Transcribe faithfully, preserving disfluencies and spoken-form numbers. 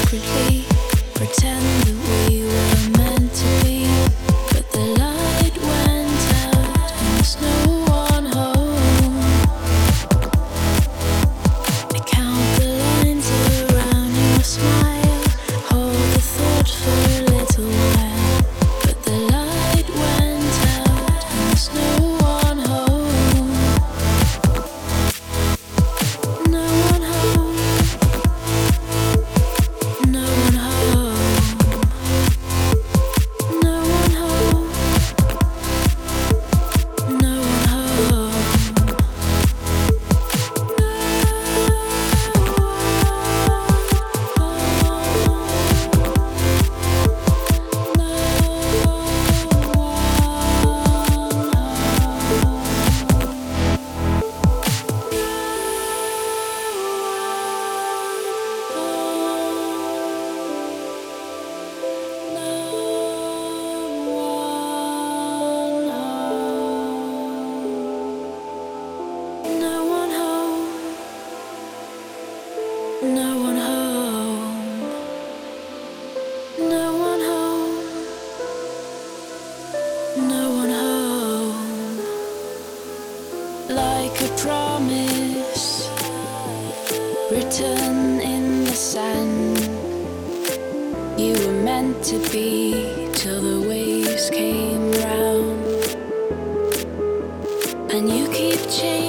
secretly pretend that we were meant to be, but the light went out and there's no one home. I count the lines around your smile, hold the thought for a little while, but the light went out and there's no one home. No one home. No one home. No one home. No one home. No one home. No one home. No one home. No one home. Like a promise written in the sand, you were meant to be till the waves came round, and you keep changing.